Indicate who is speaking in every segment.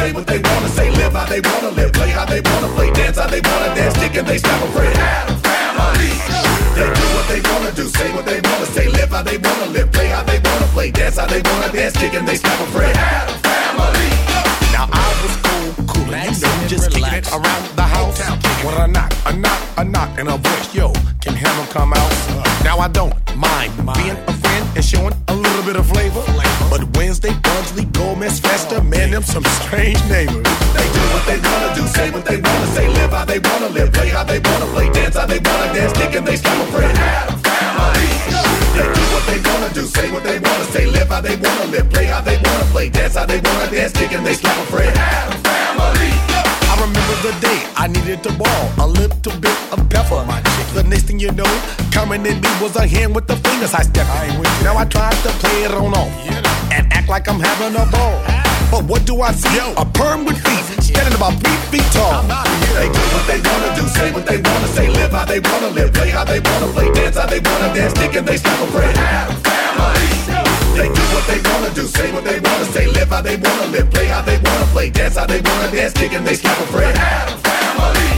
Speaker 1: say what they wanna say, live how they wanna live, play how they wanna play, dance how they wanna dance, stick and they stop afraid. Adams Family. They do what they wanna do, say what they wanna say, live how they wanna live, play how they wanna play, dance how they wanna dance, stick and they stop afraid. Adams Family.
Speaker 2: Now I was cool, you know, just kicking it around the house. When I knock, and a voice, yo, can Hammer come out? Now I don't mind being a friend and showing a little bit of flavor. But Wednesday, Bunsley, Gomez, Fester, man, them some strange neighbors.
Speaker 1: They do what they wanna do, say what they wanna say, live how they wanna live, play how they wanna play, dance how they wanna dance, stick and they stop afraid. Adams Family. They do what they wanna do, say what they wanna say, live how they wanna live, play how they wanna play, dance how they wanna dance, stick and they stop afraid. Adams Family.
Speaker 2: I remember the day I needed to ball a little bit of pepper. The next thing you know, coming in me was a hand with the fingers I stepped in. Now I tried to play it on off and act like I'm having a ball. But what do I see? A perm with feet, standing about 3 feet tall.
Speaker 1: They do what they wanna do, say what they wanna say, live how they wanna live, play how they wanna play, dance how they wanna dance, stick and they stop afraid. Adams Family. They do what they wanna do, say what they wanna say, live how they wanna live, play how they wanna play, dance how they wanna dance, stick and they stop afraid. Adams Family.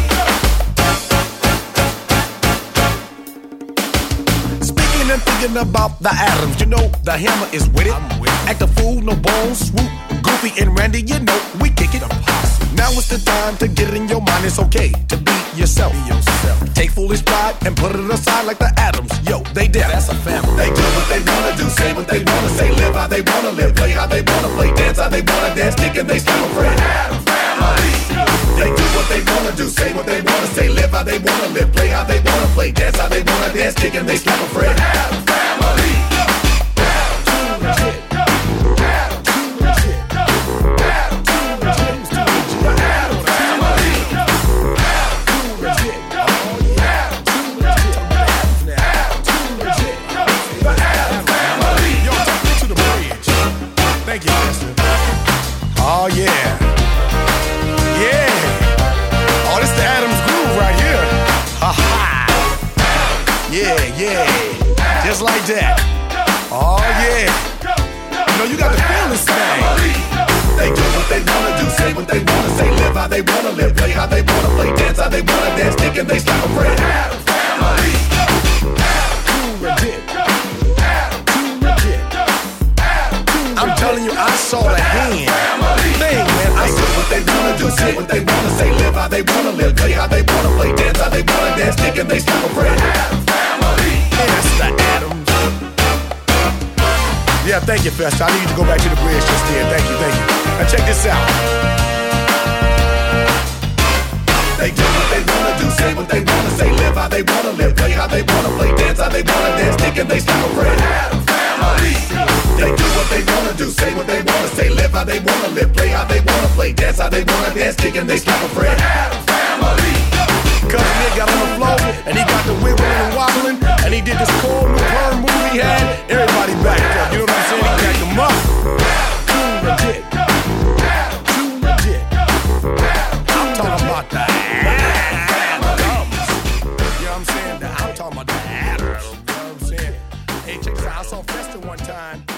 Speaker 2: Speaking and thinking about the Adams, you know the Hammer is with it. Act a fool, no bones, swoop, Goofy and Randy, you know we kick it. Now it's the time to get it in your mind. It's okay to be yourself. Take foolish pride and put it aside like the Adams. Yo, they did. That's a family.
Speaker 1: They do what they wanna do, say what they wanna say, live how they wanna live, play how they wanna play, dance how they wanna dance, stick and they stop afraid. Adams Family. They do what they wanna do, say what they wanna say, live how they wanna live, play how they wanna play, dance how they wanna dance, stick and they stop afraid. Adams Family.
Speaker 2: Oh yeah, yeah. Oh, this the Adams groove right here. Ha ha. Yeah. Just like that. Oh yeah. You know you got to feel this thing.
Speaker 1: They do what they wanna do, say what they wanna say, live how they wanna live, play how they wanna play, dance how they wanna dance, stick and they stop afraid. Adams Family.
Speaker 2: I'm telling you, I saw the hand thing, man.
Speaker 1: I do what they wanna do, say what they wanna say, live how they wanna live, play how they wanna play, dance how they wanna dance, stick and they stop afraid. Adams Family.
Speaker 2: That's the Adams. Yeah, thank you, Fester. I need you to go back to the bridge just then. Thank you. Now check this out.
Speaker 1: They do what they wanna do, say what they wanna say, live how they wanna live, play how they wanna play, dance how they wanna dance, stick and they stop afraid. Adams Family. They do what they wanna do, say what they wanna say, live how they wanna live, play how they wanna play, dance how they wanna dance, stick and they stop afraid. Adams Family.
Speaker 2: Cause Nick got on the floor and he got the wiggling and wobbling and he did this cool new perm move he had. Everybody backed up, you know what I'm saying? He backed them up. Too legit. I'm talking about the Adams. You know what I'm saying? I'm talking about the Adams. You know what I'm saying? Hey, check this out. I saw Fester one time.